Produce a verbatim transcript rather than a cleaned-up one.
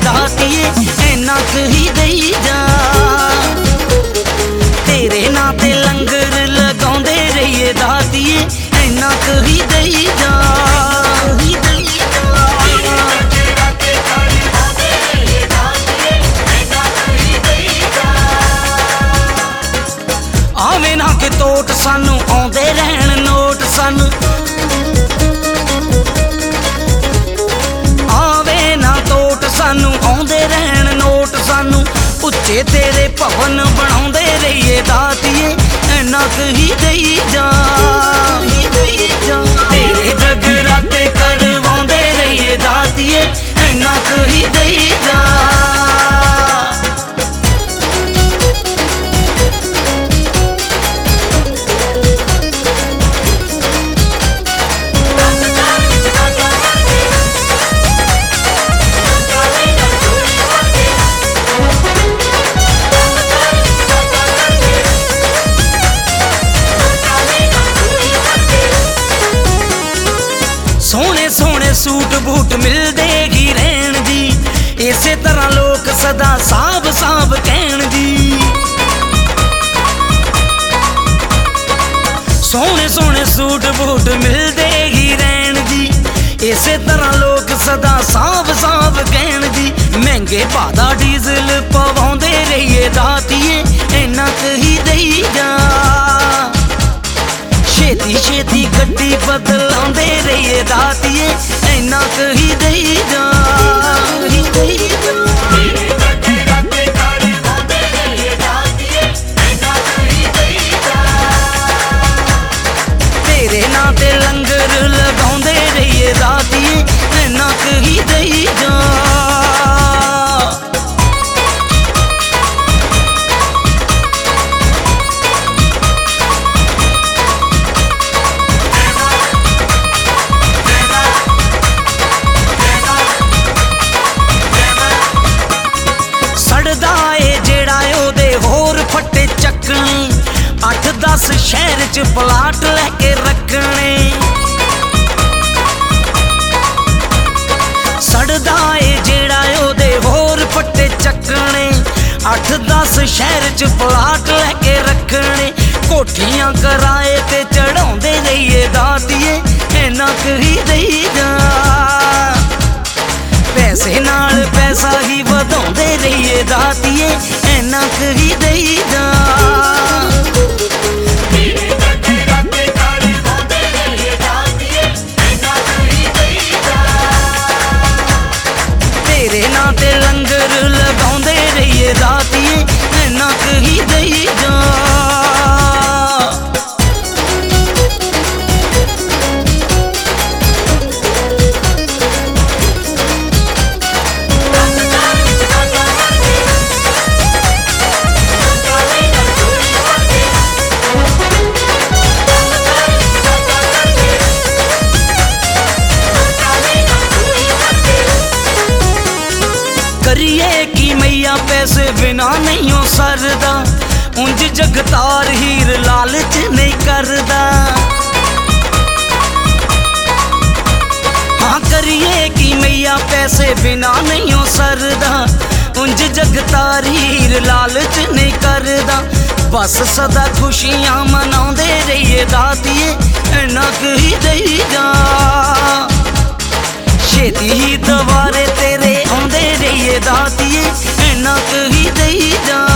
दातिए इन्ना क ही दई जा। तेरे नां ते लंगर लगाउंदे रहिए दातिए इन्ना क ही दई जा। आवे ना कि तोट सानू आउंदे रहन नोट सानू, आवे ना तोट सानू आउंदे रहन नोट सानू। उच्चे तेरे भवन बनाउंदे रहिए दातिए इन्ना क ही दई जा। तेरे जगराते करवाउंदे रहिए दातिए इन्ना क ही दई जा। सोने सोने सूट बूट मिलदे ही रहन जी, इसे तरह लोग सदा साब साब कहन जी। सोने सोने सूट बूट मिलदे ही रहन जी, इसे तरह लोग सदा साब साब कहन जी। महंगे भादा डीजल पवाउंदे रहिए दातिए इन्ना क ही दई जा। छेती छेती गड्डी बदलाउंदे रहिए दातिए इन्ना क ही दई जा। तेरे नां ते लंगर लगाउंदे रहिए दातिए इन्ना क ही दई जा। अठ दस शहर च प्लाट लैके रखने, सड़दा ए जेड़ा ओदे होर फट्टे चकने। अठ दस शहर च प्लाट लैके रखने, कोठियां कराए ते चढ़ाउंदे रहिए दातिए इन्ना क ही दई जा। पैसे नाल पैसा ही वधाउंदे रहिए दातिए इन्ना क ही दई जा। तेरे नां ते लंगर लगाउंदे रहिए दातिए इन्ना क ही दई जा। करिए की मैया पैसे बिना नहीं हो सरदा, उंज जगतार हीर लालच नहीं करदा। हाँ करिए की मैया पैसे बिना नहीं हो सरदा, उंज जगतार हीर लालच नहीं करदा। बस सदा खुशियां मनाउंदे रहिए दातिए इन्ना क ही दई जा। छेती ही दवारे तेरे आउंदे रहिए दातिए इन्ना क ही दई जा।